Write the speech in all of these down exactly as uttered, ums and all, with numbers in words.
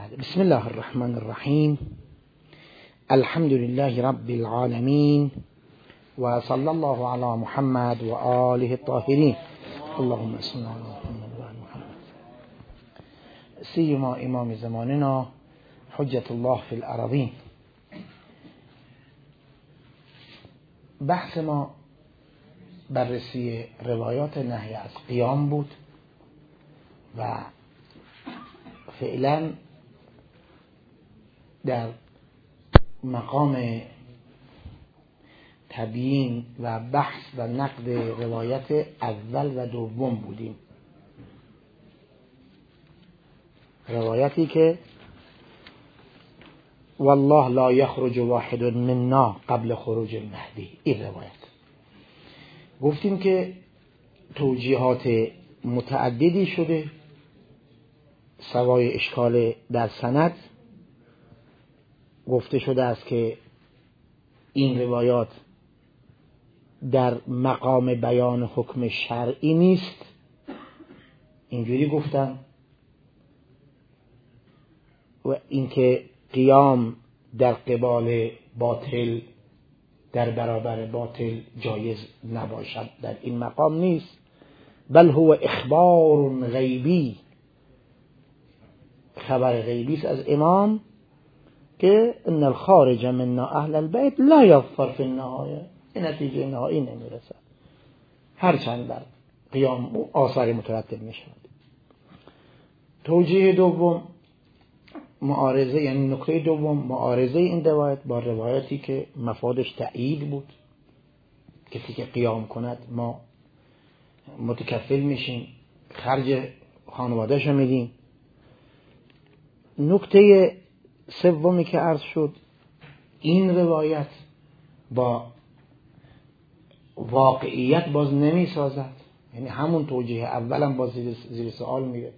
بسم الله الرحمن الرحیم. الحمد لله رب العالمین و صلی الله علی محمد و آله الطاهرین. اللهم صل علی محمد و آل محمد. سیما امام زماننا حجت الله فی الارضین. بحث ما بررسی روایات نهی از قیام بود و فعلا در مقام تبیین و بحث و نقد روایت اول و دوم بودیم. روایتی که والله لا یخرج واحد منا قبل خروج المهدی، این روایت گفتیم که توجیهات متعددی شده سوای اشکال در سند. گفته شده است که این روایات در مقام بیان حکم شرعی نیست، اینجوری گفتن، و اینکه قیام در قبال باطل در برابر باطل جایز نباشد، در این مقام نیست، بل هو اخبار غیبی، خبر غیبی است از امام که ان الخارج منا اهل البیت لا یظفر فی النهایه، این نتیجه نهایی نمیرسد هرچند در قیام آثار مترتب میشود. توجیه دوم معارضه، یعنی نکته دوم معارضه این روایت با روایتی که مفادش تأیید بود. کسی که قیام کند ما متکفل میشیم، خرج خانواده‌اش رو میدیم. نکته سومی که عرض شد، این روایت با واقعیت باز نمی سازد، یعنی همون توجیه اولم باز زیر سوال میره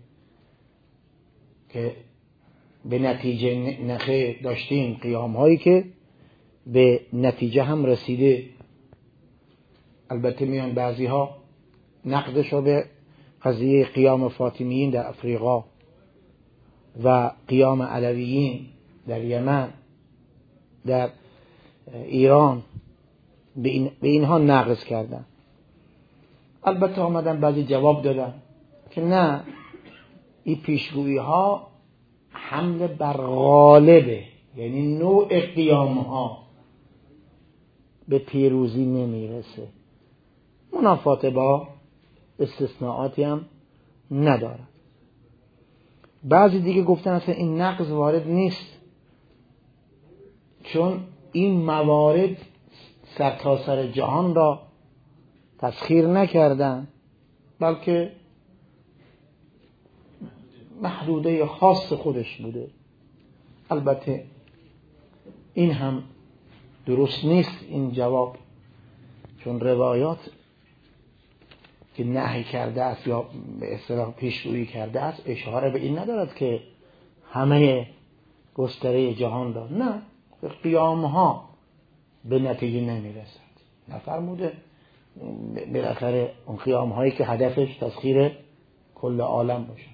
که به نتیجه نخه داشتیم قیام هایی که به نتیجه هم رسیده. البته میان بعضی ها نقدش رو به قضیه قیام فاطمیین در افریقا و قیام علویین در یمن در ایران به, این به اینها نقض کردن. البته آمدن بعضی جواب دادن که نه، این پیشگویی ها حمل بر غالبه، یعنی نوع قیام ها به پیروزی نمیرسه، منافات با استثناءاتی هم ندارد. بعضی دیگه گفتن اصلا این نقض وارد نیست، چون این موارد سرتاسر جهان را تسخیر نکردن، بلکه محدوده خاص خودش بوده. البته این هم درست نیست این جواب، چون روایات که نهی کرده است یا به اصطلاح پیشگویی کرده است اشاره به این ندارد که همه گستره جهان را، نه، قیام ها به نتیجه نمیرسد. نفرموده بالاخره اون قیام هایی که هدفش تسخیر کل عالم باشه.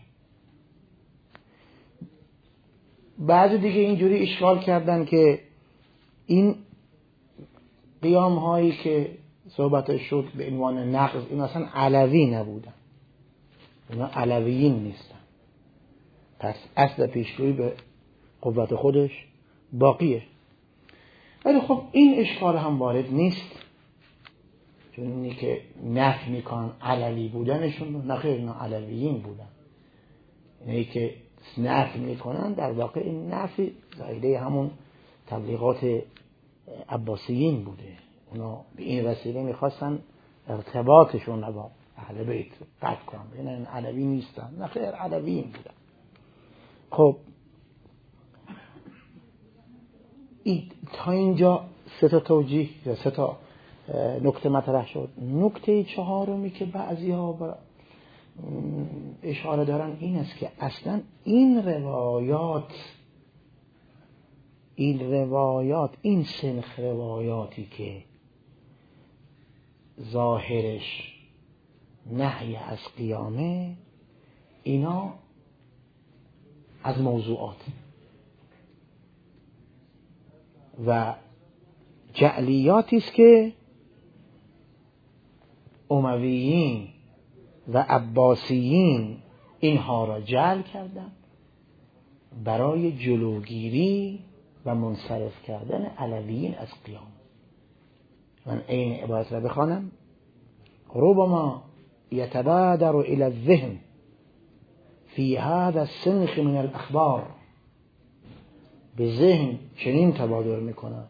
بعضی دیگه اینجوری اشکال کردن که این قیام هایی که صحبتش شد به عنوان نقض، این اصلا علوی نبودن، اینا علویین نیستن، پس اصل پیشگویی به قوت خودش باقیه. ولی خب این اشکال هم وارد نیست، چون اینی که نفی میکنن علوی بودنشون، نخیر اینا علویین بودن. اینی که نفی میکنن در واقع این نفی زایده همون تبلیغات عباسیین بوده. اونا به این وسیله میخواستن ارتباطشون رو با اهل بیت قطع کنن، اینا این علوی نیستن، نخیر علویین بودن. خب تا اینجا سه تا توجیه یا سه تا نکته مطرح شد. نکته چهارمی که بعضی ها اشاره دارن این است که اصلا این روایات این روایات این سنخ روایاتی که ظاهرش نهی از قیامه، اینا از موضوعات و جعلیاتی است که امویین و عباسیین اینها را جعل کردند برای جلوگیری و منصرف کردن علویین از قیام. من این عبارت را بخوانم: ربما يتبادر الى الذهن في هذا السنخ من الاخبار، به ذهن چنین تبادر میکند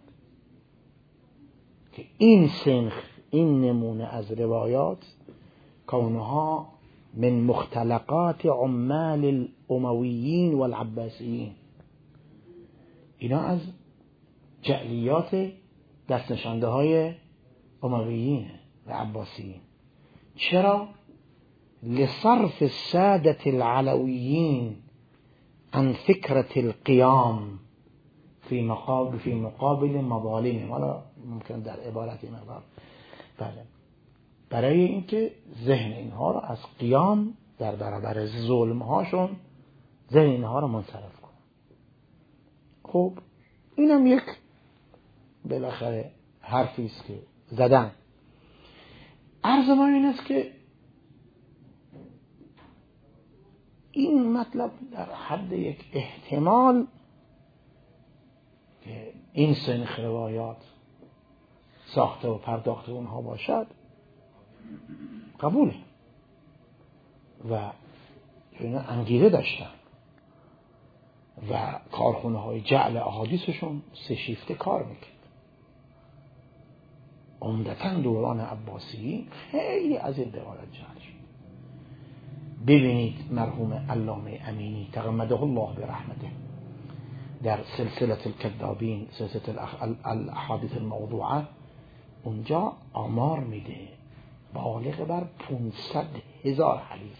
که این سنخ، این نمونه از روایات، کونها من مختلقات عمال الامویین والعباسیین، اینا از جعلیات دست نشانده های امویین و عباسیین. چرا؟ لصرف السادة العلويين عن فكرة القيام في مقابل في مقابل مظالمهم. حالا ممکن در عبارت مقدار بله، برای اینکه ذهن اینها را از قیام در برابر ظلم هاشون ذهن اینها را منصرف کنه. خب اینم یک بالاخره حرفی است که زدن. عرض ما این است که این مطلب در حد یک احتمال که این سنخ روایات ساخته و پرداخته اونها باشد قبوله و اینا انگیزه داشتن و کارخونه های جعل احادیثشون سه شیفته کار میکرد. عمدتاً دوران عباسی خیلی از این روایات جعل شد. ببینید مرحوم علامه امینی تغمده الله برحمته در سلسله الکذابین، سلسله الاحادیث الموضوعه، اونجا آمار میده بالغ بر پانصد هزار حدیث.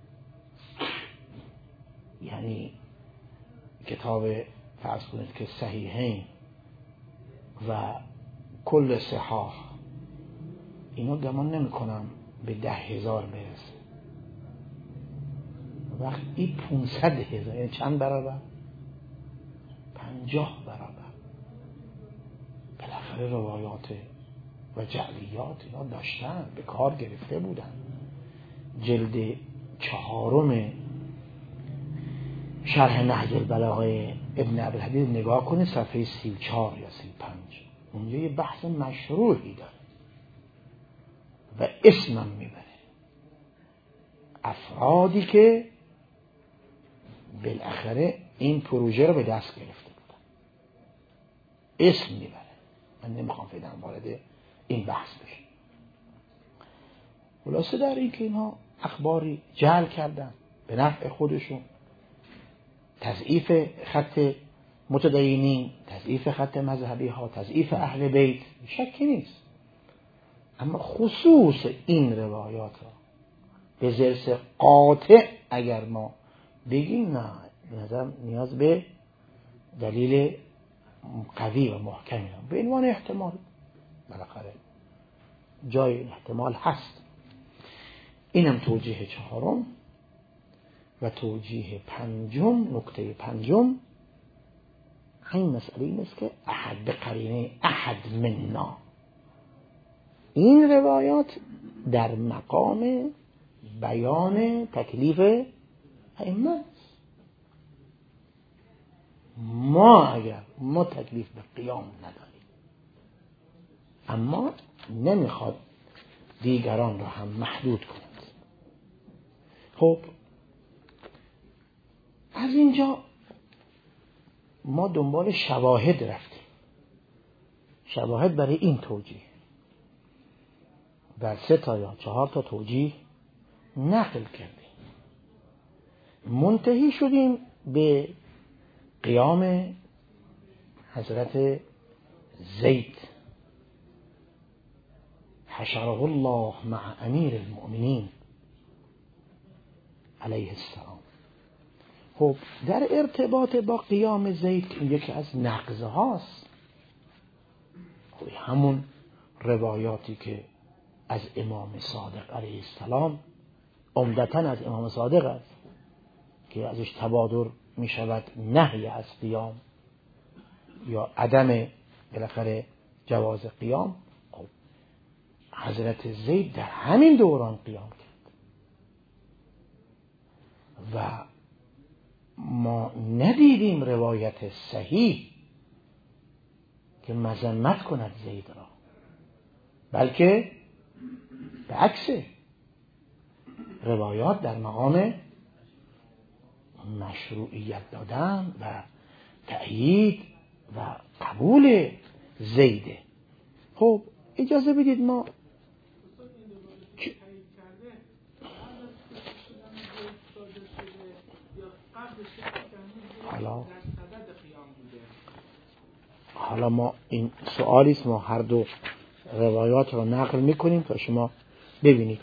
یعنی کتاب فرض کنید که صحیحین و کل صحاح اینو گمان نمی کنم به ده هزار برسه. وقت این پونصد هزار یعنی چند برابر؟ پنجاه برابر. بالاخره روایات و جعلیات اینا داشتن، به کار گرفته بودن. جلد چهارم شرح نهج البلاغه ابن ابوالحدید نگاه کنه، صفحه سی و چهار یا سی و پنج، اونجا یه بحث مشروحی داره و اسمم میبره افرادی که بالاخره این پروژه رو به دست گرفته بودن، اسم میبره. من نمیخوام فعلا وارد این بحث بشم. خلاصه در این که اینها اخباری جعل کردن به نفع خودشون، تضعیف خط متدینین، تضعیف خط مذهبی ها، تضعیف اهل بیت، شکی نیست. اما خصوص این روایات را به ذرس قاطع اگر ما بگیم، نه، به نظر نیاز به دلیل قوی و محکمی هم. به عنوان احتمال بالاخره جای احتمال هست. اینم توجیه چهارم. و توجیه پنجم، نکته پنجم این مسئله این است که احد به قرینه احد منا، این روایات در مقام بیان تکلیف ائمه است. ما اگر ما تکلیف به قیام نداریم، اما نمیخواد دیگران را هم محدود کند. خب از اینجا ما دنبال شواهد رفتیم، شواهد برای این توجیه در سه تا یا چهار تا توجیه نقل کردیم. منتهی شدیم به قیام حضرت زید حشره الله مع امیر المؤمنین علیه السلام. خب در ارتباط با قیام زید که یکی از نقض هاست، خب همون روایاتی که از امام صادق علیه السلام، عمدتاً از امام صادق است که ازش تبادر می شود نهی از قیام یا عدم بالاخره جواز قیام، خب حضرت زید در همین دوران قیام کرد و ما ندیدیم روایت صحیح که مذمت کند زید را، بلکه به عکس روایات در مقام مشروعیت دادن و تأیید و قبول زیده. خب اجازه بدید ما حالا حالا ما این سوالی است، ما هر دو روایات رو نقل میکنیم تا شما ببینید.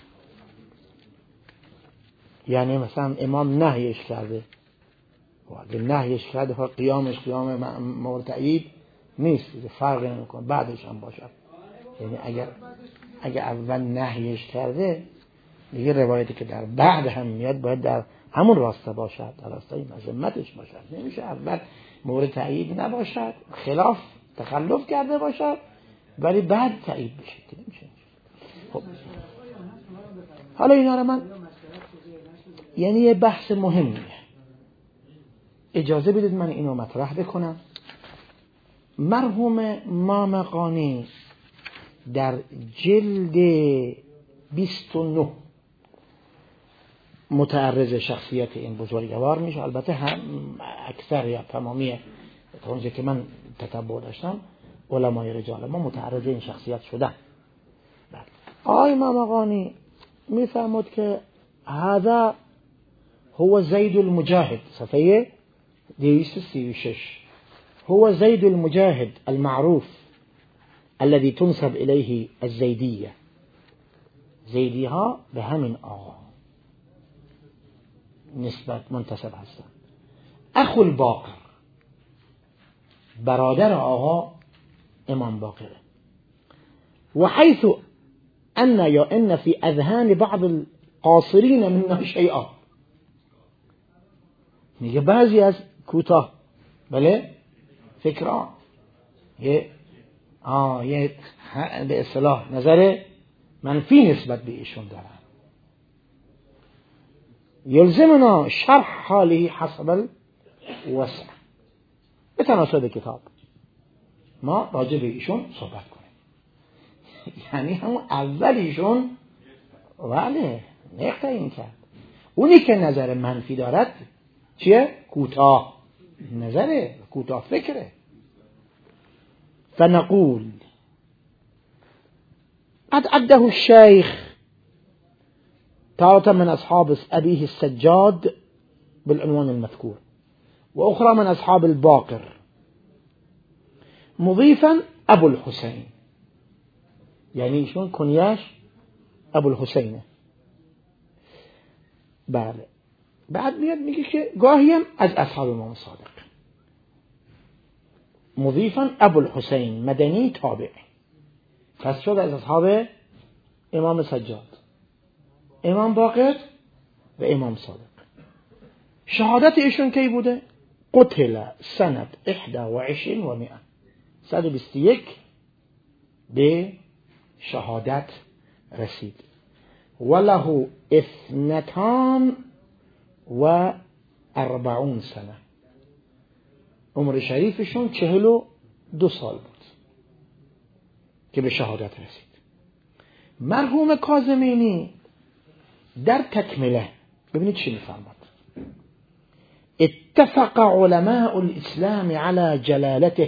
یعنی مثلا امام نهیش کرده و اگه نهیش کرده خب قیامش قیام مورد تأیید نیست، فرقی نمیکنه بعدش هم باشد. یعنی اگر اگر اول نهیش کرده دیگه روایتی که در بعد هم میاد باید در همون راسته باشد، در راستای مذمتش باشد. نمیشه اول مورد تأیید نباشد، خلاف تخلف کرده باشد ولی بعد تأیید بشه، نمیشه. خب حالا اینا رو من یعنی یه بحث مهمیه، اجازه بدید من اینو مطرح بکنم. مرحوم مامقانی در جلد بیست و نه متعرض شخصیت این بزرگوار میشه. البته هم اکثر یا تمامی تا اونجا که من تتبع داشتم علمای رجال ما متعرض این شخصیت شدن. آقای مامقانی میفهمد که هذا هو زید المجاهد، صفحه دویست و سی و شش، هو زید المجاهد المعروف الذي تنسب إليه الزيدية. زیدی ها به همین آقا نسبت منتسب هستند. اخو الباقر، برادر آقا امام باقره. و حیث ان یا ان فی اذهان بعض القاصرین منه شیئا، میگه بعضی از کوتاه بله فکرها یه آه یه به اصطلاح نظر منفی نسبت به ایشون دارن. یلزمنا شرح حاله حسب الوسع، به تناسب کتاب ما راجع به ایشون صحبت کنیم. یعنی همون اول ایشون ولی نقطه این کرد اونی که نظر منفی دارد چیه؟ کوتاه نظره، کوتاه فکره. فنقول قد عده الشيخ تارة من أصحاب أبيه السجاد بالعنوان المذكور، وأخرى من أصحاب الباقر، مضيفا أبو الحسين، يعني شون كنياش أبو الحسين. بله بعد میاد میگه که گاهی هم از اصحاب امام صادق، مضیفا ابو الحسین مدنی تابع، پس شد از اصحاب امام سجاد، امام باقر و امام صادق. شهادت ایشون کی بوده؟ قتل سند احدى وعشرين و مئة، صد و بیست و یک به شهادت رسید. وله اثنتان و اربعون سنه، عمر شریفشون چهل و دو سال بود که به شهادت رسید. مرحوم کاظمینی در تکمله ببینید چی میفرماد: اتفق علماء الاسلام على جلالته،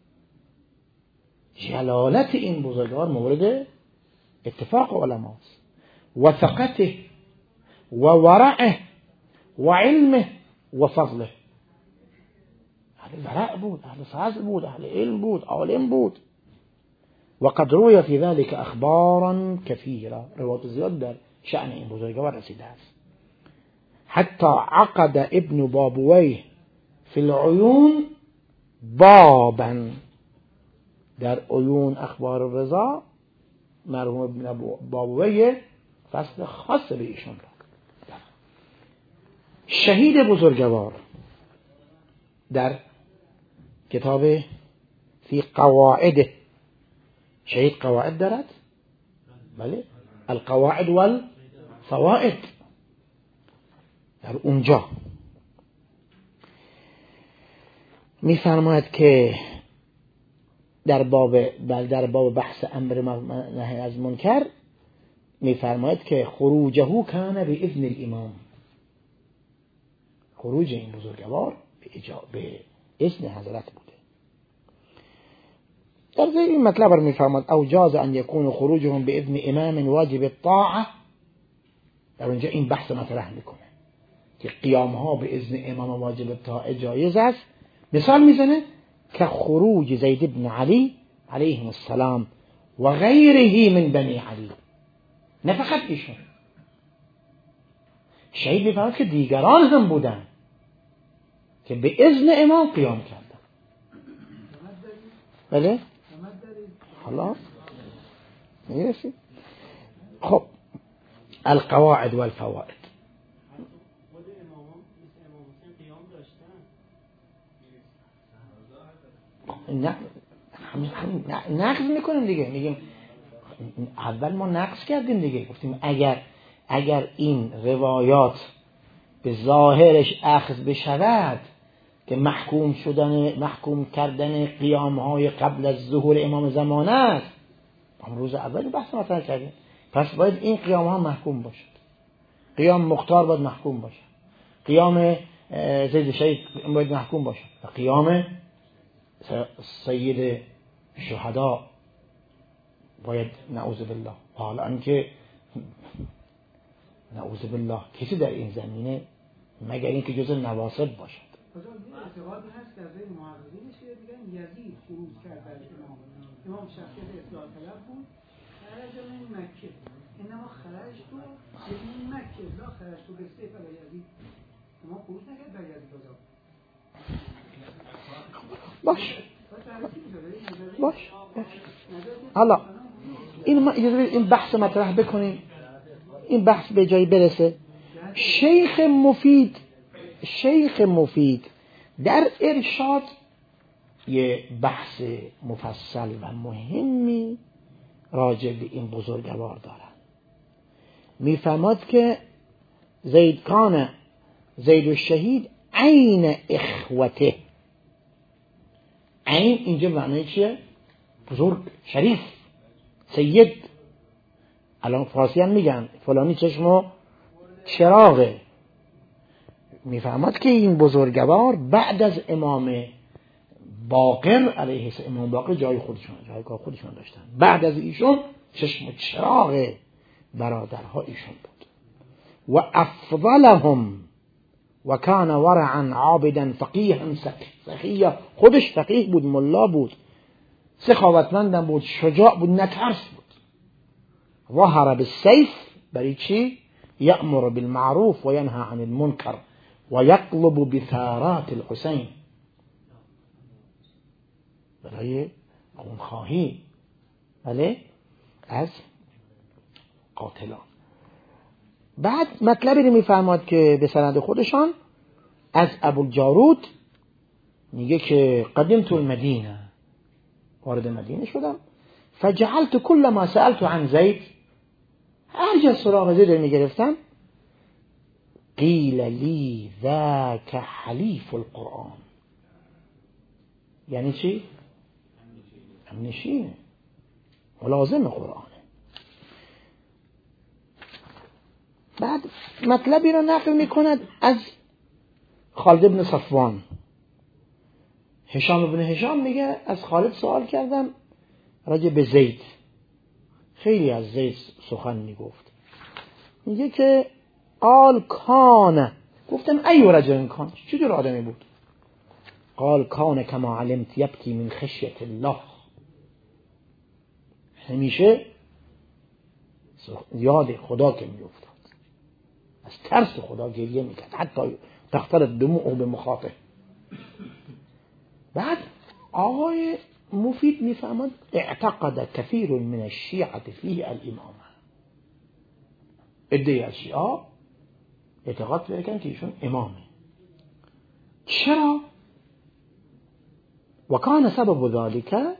جلالت این بزرگوار مورد اتفاق علماست، وثقته و ورعه و علمه و فضله. اهل ورع بود، اهل فضل بود، اهل علم بود، عالم بود. وقد روی فی ذلك اخبارا كثيرة، روایات زیاد در شأن این بزرگوار رسیده است. حتی عقد ابن بابويه فی العیون بابا، در عیون اخبار الرضا مرحوم ابن بابويه فصل خاص به ایشون را. شهید بزرگوار در کتاب فی قواعد شهید قواعد دارد، بله، القواعد والفوائد، در اونجا میفرماید که در باب در باب بحث امر نهی از منکر میفرماید که خروجه کان باذن الامام، خروج این بزرگوار به اذن حضرت بوده. در ذیل این مطلب رو میفرماید او جاز ان یکون خروجهم باذن امام واجب الطاعه، در اونجا این بحث مطرح میکنه که قیام ها به اذن امام واجب الطاعه جایز است. مثال میزنه که خروج زید بن علی علیه السلام و غیره من بنی علی، نه فقط ایشون، شهید میفرماید که دیگران هم بودن که به اذن امام قیام کردن. بله حالا میرسید. خب القواعد والفوائد، نه نقض میکنیم دیگه، میگیم اول ما نقض کردیم دیگه، گفتیم اگر اگر این روایات به ظاهرش اخذ بشود که محکوم شدن محکوم کردن قیام های قبل از ظهور امام زمان است، ما روز اول بحث مطرح کردیم، پس باید این قیام ها محکوم باشد، قیام مختار باید محکوم باشد، قیام زید شهید باید محکوم باشد، و قیام سید شهدا باید نعوذ بالله. حالا اینکه نعوذ بالله کسی در این زمینه مگر اینکه جزء نواصب باشد. اعتقادی هست که از این محققینش که دیگه یزید خروج کرد در امام امام شخصیت اصلاح طلب بود، خرج من مکه، انما خرج تو یعنی مکه لا خرج تو به سیف علی یزید، امام خروج نکرد در یزید بازار. باش باش باش حالا این این بحث مطرح بکنیم، این بحث به جایی برسه. شیخ مفید شیخ مفید در ارشاد یه بحث مفصل و مهمی راجع به این بزرگوار دارن. میفهمد که زید کان زید الشهید عین اخوته، عین اینجا معنی چیه؟ بزرگ، شریف، سید. الان فارسی هم میگن فلانی چشمو چراغه. میفهمد که این بزرگوار بعد از امام باقر علیه السلام، امام باقر جای خودشون جایگاه خودشون داشتن، بعد از ایشون چشم چراغ برادرها ایشون بود. و افضلهم و کان ورعا عابدا فقیها سخیا، خودش فقیه بود، ملا بود، سخاوتمندم بود، شجاع بود، نترس بود. ظهر بالسیف، برای چی؟ یأمر بالمعروف و ینهى عن المنکر و یطلب بثارات الحسین، برای خونخواهی بله از قاتلان. بعد مطلبی رو میفرماد که به سند خودشان از ابوالجارود میگه که قدمت المدینه، وارد مدینه شدم، فجعلت كل ما سألت عن زید، هر جا سراغ زید رو میگرفتم، قیل لی ذاک حلیف القرآن، یعنی چی؟ همنشینه، ملازم قرآنه. بعد مطلبی رو نقل میکند از خالد بن صفوان. هشام بن هشام میگه از خالد سوال کردم راجع به زید، خیلی از زید سخن میگفت. میگه که قال کان، گفتم ای رجل کان، چه جور آدمی بود؟ قال کان کما علمت یبکی من خشیت الله، همیشه یاد خدا که میافتاد، از ترس خدا گریه میکرد، حتی تختلط دموعه به مخاطب. بعد آقای مفید میفهمد اعتقد كثير من الشیعة فيه الامامه، عده‌ای از شیعه اعتقاد میکنن که ایشون امامه. چرا؟ وكان سبب ذلك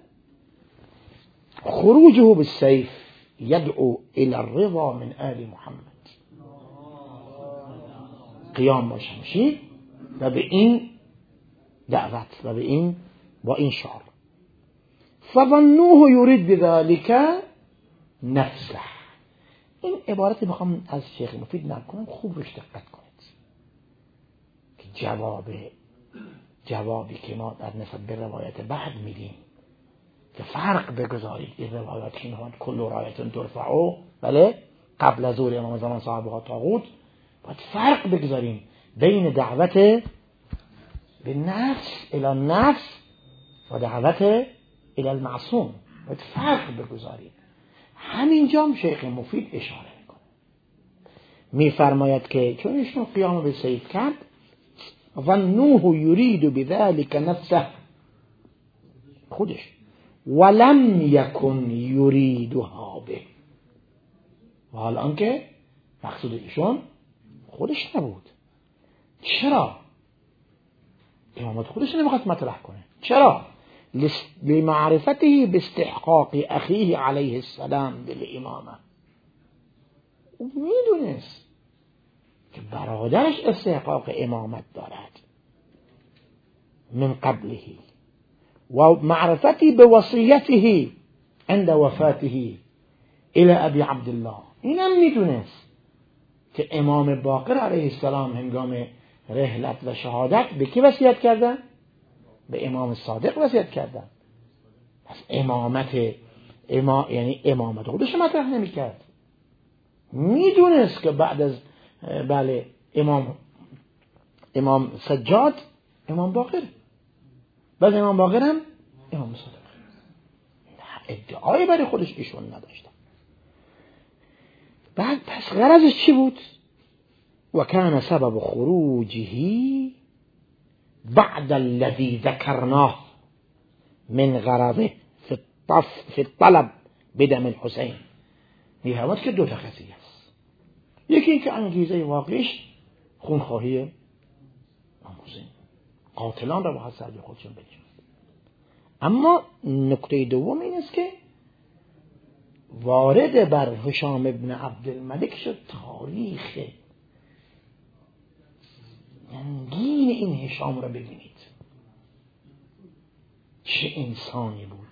خروجه بالسيف يدعو إلى الرضا من آل محمد. قیام با شمشیر و به این دعوت و به این با این شعار. فظنوه یرید بذلك نفسه. این عبارتی میخوام از شیخ مفید نقل کنم، خوب روش دقت کنید که جواب جوابی که ما در نسبت به روایت بعد میدیم که فرق بگذارید این روایات که میخواد کل رایتون ترفعو بله قبل از ظهور امام زمان صاحبها طاغوت، باید فرق بگذاریم بین دعوت به نفس الى نفس و دعوت الى المعصوم، باید فرق بگذاریم. همینجا هم شیخ مفید اشاره میکنه، میفرماید که چون ایشون قیام به سیف کرد ظنوه یرید بذلك نفسه خودش ولم یکن یریدها به، و حال آنکه مقصود ایشون خودش نبود. چرا؟ امامت خودش نمیخواست مطرح کنه. چرا؟ لمعرفته باستحقاق اخیه علیه السلام بالامامه. او میدونست که برادرش استحقاق امامت دارد من قبله و معرفتی بوصیته عند وفاته الى ابی عبدالله. اینم میدونست که امام باقر علیه السلام هنگام رحلت و شهادت به کی وصیت کردن؟ به امام صادق وصیت کردن. پس امامت اما یعنی امامت خودش مطرح نمی‌کرد. میدونست که بعد از بله امام امام سجاد امام باقر، بعد امام باقر هم امام صادق. ادعای برای خودش ایشون نداشتن. بعد پس غرضش چی بود؟ و کان سبب خروجه بعد الذي ذكرناه من غرضه في الطف في الطلب بدم الحسین. می‌فرماد که دو تا قضیه است. یکی این که انگیزه واقعیش خونخواهی امام حسین، قاتلان را با سر به خودشون بکشند. اما نکته دوم این است که وارد بر هشام ابن عبدالملک شد تاریخ رنگین این هشام را ببینید. چه انسانی بود.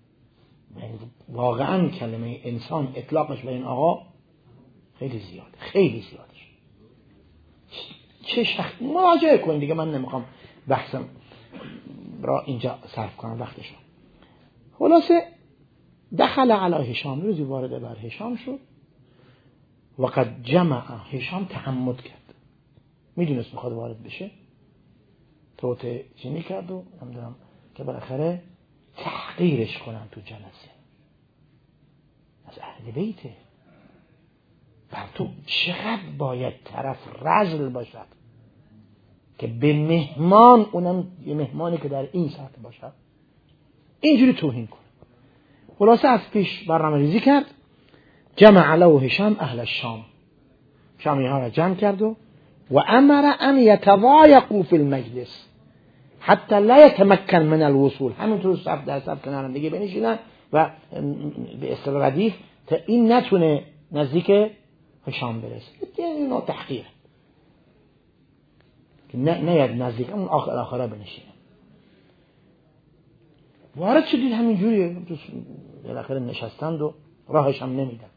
واقعا کلمه انسان اطلاقش به این آقا خیلی زیاد، خیلی زیادش. چه شخص مراجعه کنید دیگه، من نمیخوام بحثم را اینجا صرف کنم وقتش. خلاصه دخل علی هشام، روزی وارد بر هشام شد و قد جمع. هشام تعمد کرد، میدونست میخواد وارد بشه، توته چینی کرد و نمیدونم که بالاخره تحقیرش کنن تو جلسه. از اهل بیته بر تو چقدر باید طرف رجل باشد که به مهمان، اونم یه مهمانی که در این سطح باشد، اینجوری توهین کنه. خلاصه از پیش برنامه ریزی کرد. جمع له هشام اهل الشام، شامی ها را جمع کرد و و امر ان یتضایقوا فی المجلس حتی لا یتمکن من الوصول. همینطور صف در صف کنارم دیگه بنشینن و به اصطلاح ردیف تا این نتونه نزدیک هشام برسه. یعنی نوع تحقیر که نه نیاد نزدیک اون آخر آخره بنشینه. وارد شدید همین جوریه، بالاخره نشستند و راهش هم نمیدن.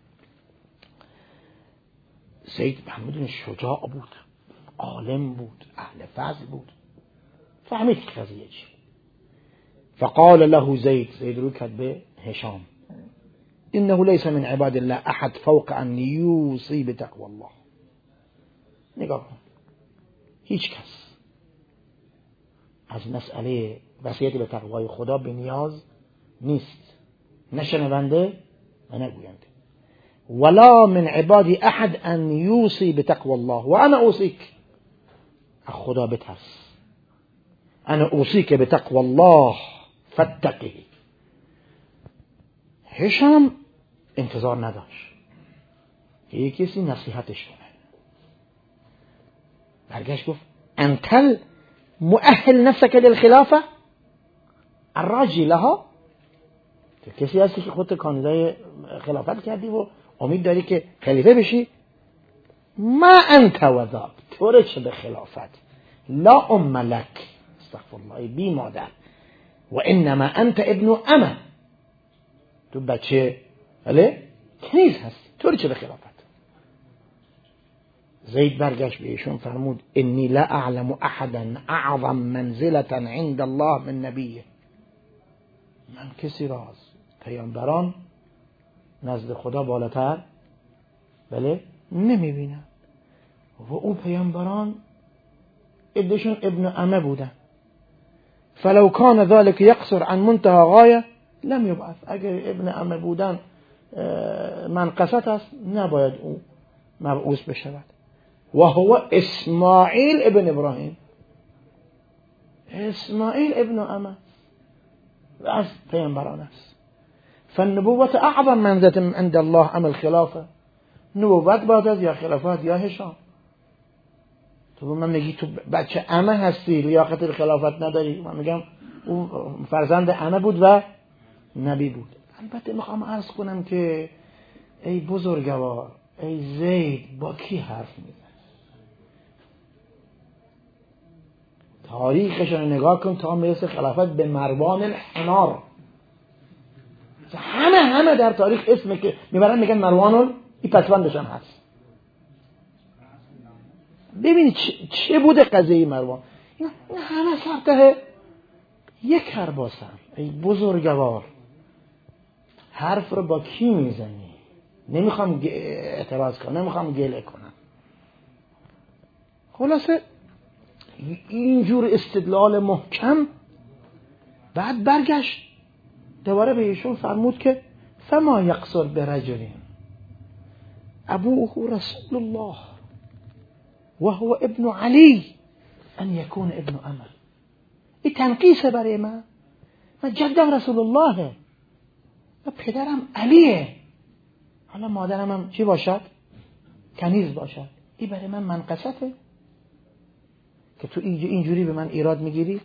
سید محمود شجاع بود، عالم بود، اهل فضل بود، فهمید که قضیه چی. فقال له زید، زید رو کرد به هشام، انه ليس من عباد الله احد فوق ان یوصی بتقوى الله. نگاه کن، هیچ کس از مسئله وصیت به تقوای خدا به نیاز نیست، نه شنونده و نه گوینده. ولا من عبادی احد ان یوصی بتقوى الله و انا اوصیک. خدا بترس، انا اوصیک بتقوى الله فاتقه. هشام انتظار نداشت که یک کسی نصیحتش کنه. برگشت گفت انتل مؤهل نفسك للخلافه. الراجی لها، کسی هستی که خودت کاندیدای خلافت کردی و امید داری که خلیفه بشی، ما انت وذاک، تو چه به خلافت، لا ام لک، استغفر الله، بی مادر، و انما انت ابن امه، تو بچه بله کنیز هستی، تو چه به خلافت. زید برگشت به ایشون فرمود انی لا اعلم احدا اعظم منزلة عند الله من نبیه، من کسی را از پیامبران نزد خدا بالاتر بله نمیبینم، و اون پیامبران عدهشون ابن عمه بودن، فلو كان ذلك يقصر عن منتهى غایه لم یبعث، اگر ابن عمه بودن منقصت است نباید او مبعوث بشود. و هو اسماعیل ابن ابراهیم، اسماعیل ابن عمه از پیامبران است. فالنبوة اعظم منزلة عند الله ام الخلافه، نبوت بعد از یا خلافت یا هشام. تو من میگی تو بچه عمه هستی لیاقت خلافت نداری، من میگم او فرزند عمه بود و نبی بود. البته میخوام عرض کنم که ای بزرگوار، ای زید، با کی حرف میزنی؟ تاریخش رو نگاه کن تا میرسه خلافت به مروان الحمار. همه همه در تاریخ اسم که میبرن میگن مروان این پسوندش هم هست. ببینید چه بوده قضیه مروان. این همه سرته یک کرباسن. ای بزرگوار، حرف رو با کی میزنی؟ نمیخوام اعتراض کنم، نمیخوام گله کنم. خلاصه اینجور استدلال محکم. بعد برگشت دوباره به ایشون فرمود که فما یقصر برجلین ابوه رسول الله و هو ابن علی ان یکون ابن عمه. این تنقیصه برای من. من جدم رسول الله، و پدرم علیه، حالا مادرم هم چی باشد؟ کنیز باشد. این برای من منقصته که تو اینجوری به من ایراد میگیری؟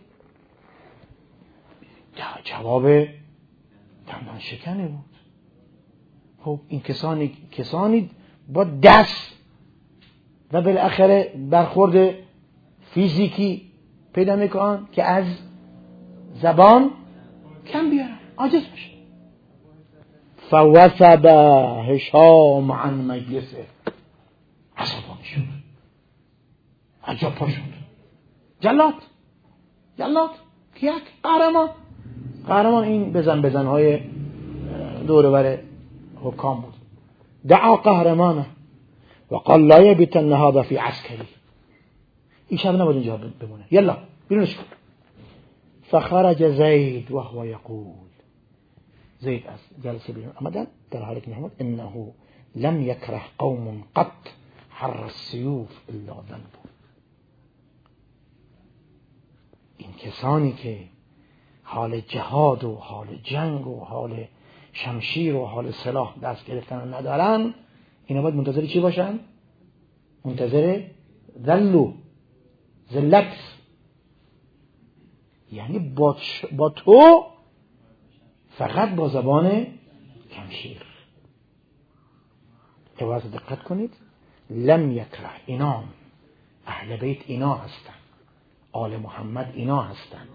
جواب دندان شکنی بود. خب این کسانی کسانی با دست و بالاخره برخورد فیزیکی پیدا میکنن که از زبان کم بیارن، عاجز بشن. فوثب هشام عن مجلسه، عصبانی شد، عجب پا شد. جلاد جلاد کیک قهرمان قهرمان این بزن بزنهای دور بر حکام بود. دعا قهرمانه و قال لا یبیتن هذا فی عسکری، این شب نباید اینجا بمونه، یلا بیرونش کن. فخرج زید و هو یقول، زید از جلسه بیرون آمدن در حالی که می‌فرمود انه لم یکره قوم قط حر السیوف الا ذنب. این کسانی که حال جهاد و حال جنگ و حال شمشیر و حال سلاح دست گرفتن ندارن، اینا باید منتظر چی باشن؟ منتظر ذلو، ذلت، یعنی با, با تو فقط با زبان کمشیر. عبارت دقت کنید، لم یکره، اینا اهل بیت اینا هستن، آل محمد اینا هستن.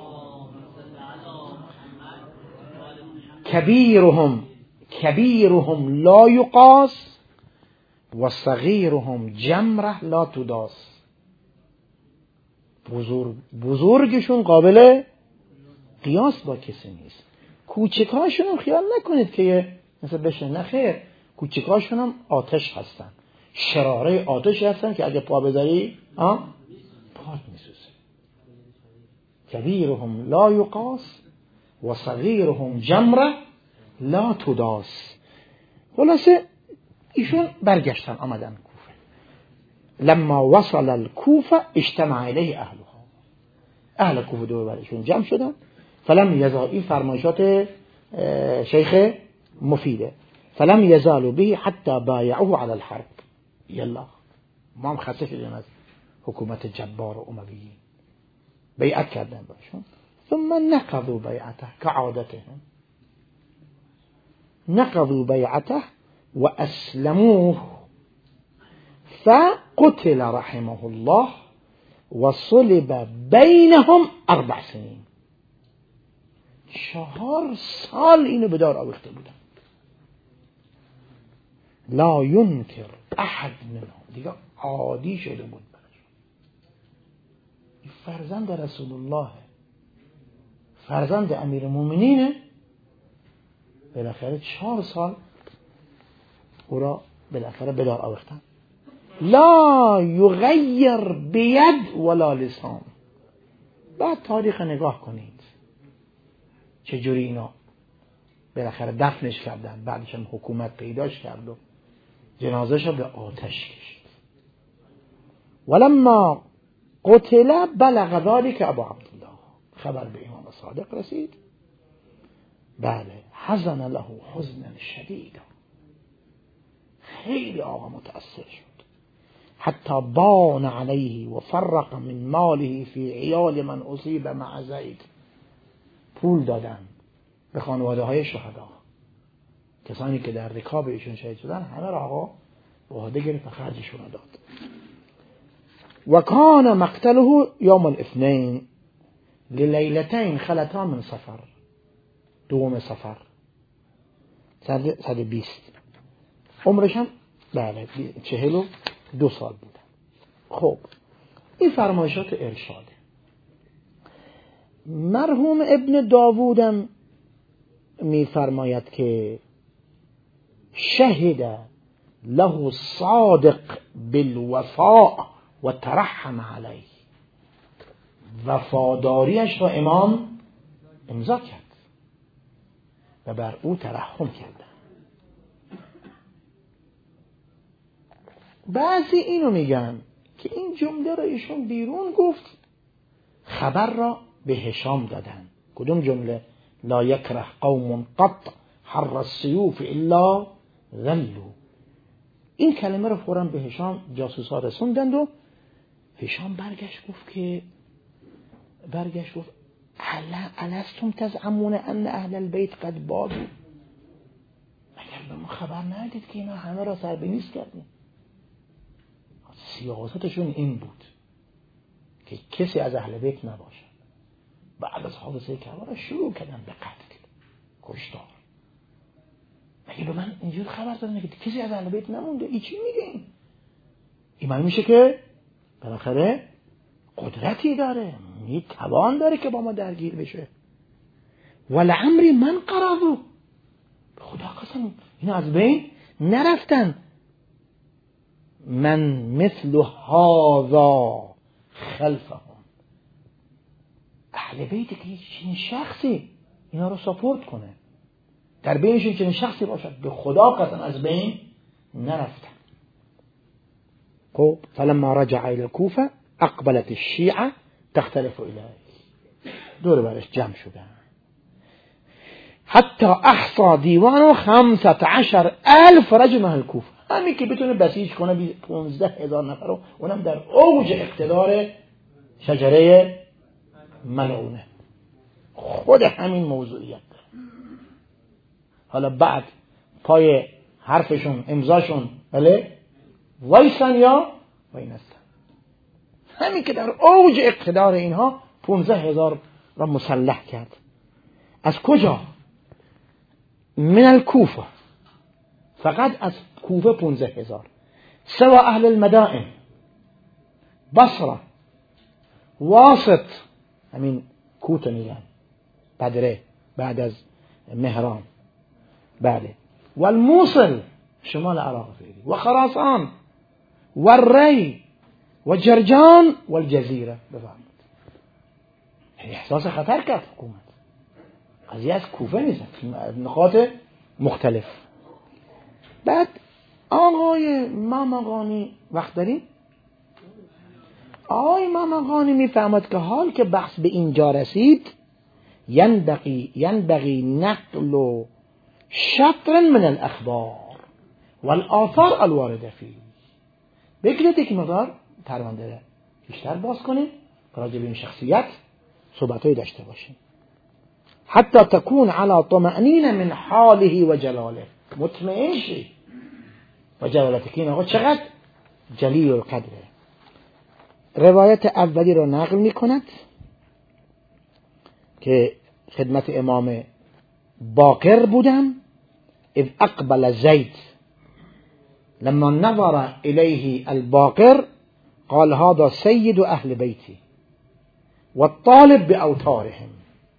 کبیرهم کبیرهم لا یقاس و صغیرهم جمره لا تداس. بزرگ بزرگشون قابل قیاس با کسی نیست. کوچکاشون هم خیال نکنید که مثل بشه، نه خیر، کوچکاشون هم آتش هستن، شراره آتش هستن که اگه پا بذاری آه پات میسوزه. کبیرهم لا یقاس و صغیرهم جمره لا تداس. خلاصه ایشون برگشتن آمدن کوفه. لما وصل الكوفه اجتمع الیه اهلها، اهل کوفه دور برشون جمع شدن. فلم یزال، این فرمایشات شیخ مفیده، فلم یزالوا به حتی بایعوه علی الحرب. یلا ما هم خسته شدیم از حکومت جبار و امویین، بیعت کردن باشون. ثم نقضوا بیعته كعادتهم، نقضوا بیعته و اسلموه فقتل رحمه الله و صلب بینهم اربع سنین. چهار سال اینو به دار آویخته بودن. لا ینکر احد منهم، دیگه عادی شده بود برشون. این فرزند رسول الله، فرزند امیر المؤمنینه، بالاخره چهار سال او را بالاخره به دار آویختن. لا یغیر بید ولا لسان. بعد تاریخ نگاه کنید چجوری اینا بالاخره دفنش کردن، بعدش هم حکومت پیداش کرد و جنازه‌ش رو به آتش کشید. ولما قتل بلغ ذلك ابو عبدالله، خبر به امام صادق رسید. بله، حزن له حزنا شدیدا، خیلی آقا متأثر شد. حتی بان علیه و فرق من ماله فی عیال من اصیب مع زید. پول دادن به خانواده های شهدا، کسانی که در رکاب ایشون شهید شدن، همه را آقا به عهده گرفت و خرجشون داد. و کان مقتله یوم الاثنین للیلتین خلتا من سفر، دوم سفر، صد و بیست. عمرش هم بله چهل و دو سال بودن. خب این فرمایشات ارشاده. مرحوم ابن داوودم می فرماید که شهد له صادق بالوفاء و ترحم علیه، وفاداریش را امام امضا کرد و بر او ترحم کرد. بعضی اینو میگن که این جمله را ایشون بیرون گفت، خبر را به هشام دادن. کدوم جمله؟ لا یکره قوم قط حر السیوف الا ذلوا. این کلمه رو فوراً به هشام جاسوسا رسوندند و هشام برگشت گفت که برگشت گفت الستم تزعمون ان اهل البیت قد بادوا؟ مگر به ما خبر ندید که اینا همه را سر به نیست کردیم؟ سیاستشون این بود که کسی از اهل بیت نباشه. بعد از حادثه کربلا شروع کردن به قتل، کشتار. مگه به من اینجور خبر دادن که کسی از اهل بیت نمونده؟ ای چی میگین؟ این معنی میشه که بالاخره قدرتی داره، می توان داره که با ما درگیر بشه. ولعمری من قرضو، خدا قسم اینا از بین نرفتن. من مثل هذا خلفهم، اهل بیت که چنین شخصی اینا رو ساپورت کنه، در بینشون چنین شخصی باشد، به خدا قسم از بین نرفتن. خب فلما رجع الى الكوفه اقبلت الشیعه تختلف الیه، دور برش جمع شدن. حتی احصا دیوانو خمسة عشر الف رجل اهل الكوفه، همین که بتونه بسیج کنه پونزده هزار نفر رو، اونم در اوج اقتدار شجره ملعونه. خود همین موضوعیت داره. حالا بعد پای حرفشون امضاشون بله وایسن یا وینستن، همین که در اوج اقتدار اینها پونزده هزار را مسلح کرد. از کجا؟ من الکوفه، فقط از کوفه پونزده هزار. سوا اهل المدائن، بصره، واسط، همین کوته میگن، بدره بعد از مهران، بله، و الموصل شمال عراق فعلی، و خراسان و ری و جرجان و الجزیره. بفرمایید احساس خطر کرد حکومت، قضیه از کوفه نیست، نقاط مختلف. بعد آقای مامقانی وقت داریم، آقای مامقانی میفهمد که حال که بحث به اینجا رسید ینبغی ینبغی نقل و شطر من الاخبار والآثار الوارده فيه. بگیرید یک مقدار پرونده بیشتر باز کنید راجع به این شخصیت صحبتایی داشته باشیم. حتی تکون علی طمأنینه من حاله و جلاله، مطمئن شی و جلالت که این آقا چقدر جلیل القدره. روایت اولی رو نقل می کند که خدمت امام باقر بودم، اذ اقبل زید لما نظر الیه الباقر قال هذا سید اهل بیتی و الطالب باوتارهم.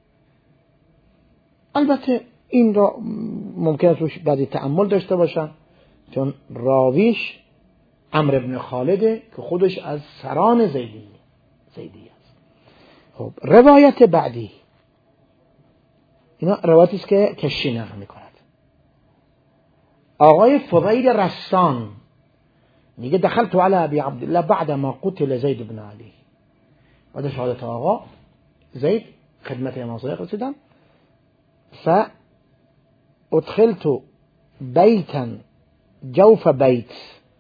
البته این را ممکنه توش بعضی تأمل داشته باشن، چون راویش عمرو بن خالده که خودش از سران زیدی زیدی است. خب روایت بعدی، اینا روایتی است که کشی نقل میکند. آقای فضیل رسان میگه دخلت علی ابی عبدالله بعد ما قتل زید بن علی. بعد شهادت آقا زید خدمت امام صادق رسیدم، فادخلت بیتا جوف بیت،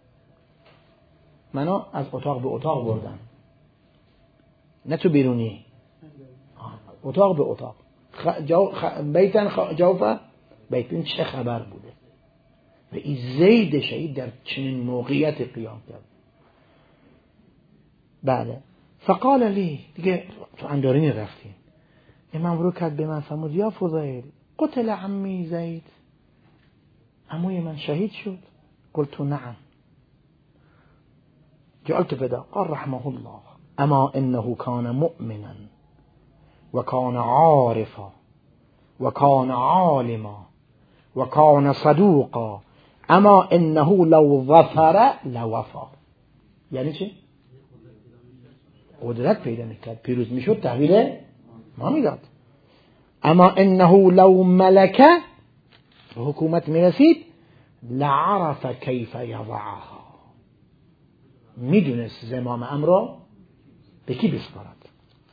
منو از اتاق به اتاق بردن، نه تو بیرونی، اتاق به اتاق، خ... جو... خ... بیتن خ... جوف بیت. این چه خبر بوده و این زید شهید در چنین موقعیت قیام کرد. بله. فقال لی، دیگه تو اندارینی رفتیم، امام رو کرد به من فرمود یا فضیل قتل عمی زید، عموی من شهید شد. قلت نعم. جعلت فدا. قال رحمه الله اما انه كان مؤمنا وكان عارفا وكان عالما وكان صدوقا اما انه لو ظفر لوفا. یعنی چه؟ قدرت پیدا میکرد، پیروز میشد، تحویل ما میداد. اما انه لو ملک، حکومت میرسید، لعرف کیف یضعها، میدونست زمام امر را به کی بسپارد.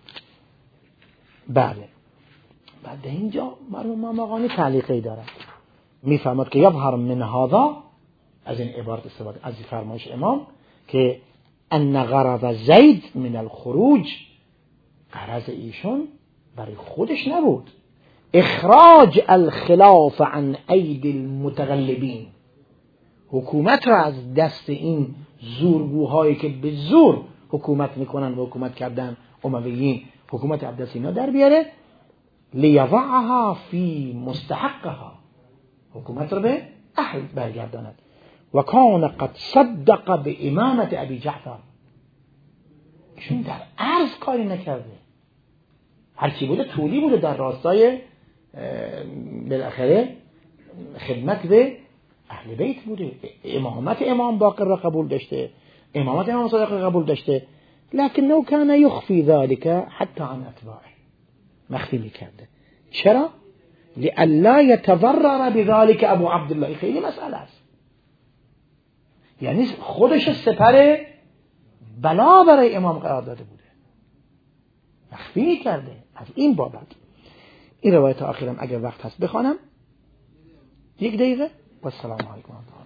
بله. بعد اینجا مرحوم مقانی تعلیقی دارد، میفهمد که یظهر من هذا، از این عبارت استفاده از فرمایش امام، که ان غرض زید من الخروج، غرض ایشون برای خودش نبود، اخراج الخلاف عن اید المتغلبین، حکومت را از دست این زورگوهایی که به زور حکومت میکنن و حکومت کردن امویین، حکومت عبدالله اینا در بیاره، لیضعها فی مستحقها، حکومت را به اهل برگرداند. و کان قد صدق به امامت ابی جعفر، ایشون در عرض کاری نکرده، هرچی بوده طولی بوده، در راستای بالاخره خدمت به اهل بیت بوده، امامت امام باقر را قبول داشته، امامت امام صادق را قبول داشته، لکنه کان یخفی ذلك حتی عن اتباعه، مخفی میکرده. چرا؟ لئلا یتضرر بذلك ابو عبدالله. خیلی مسئله است، یعنی خودش سپر بلا برای امام قرار داده بوده، مخفی کرده. از این بابت این روایت آخرم اگر وقت هست بخوانم، یک دقیقه. و السلام علیکم.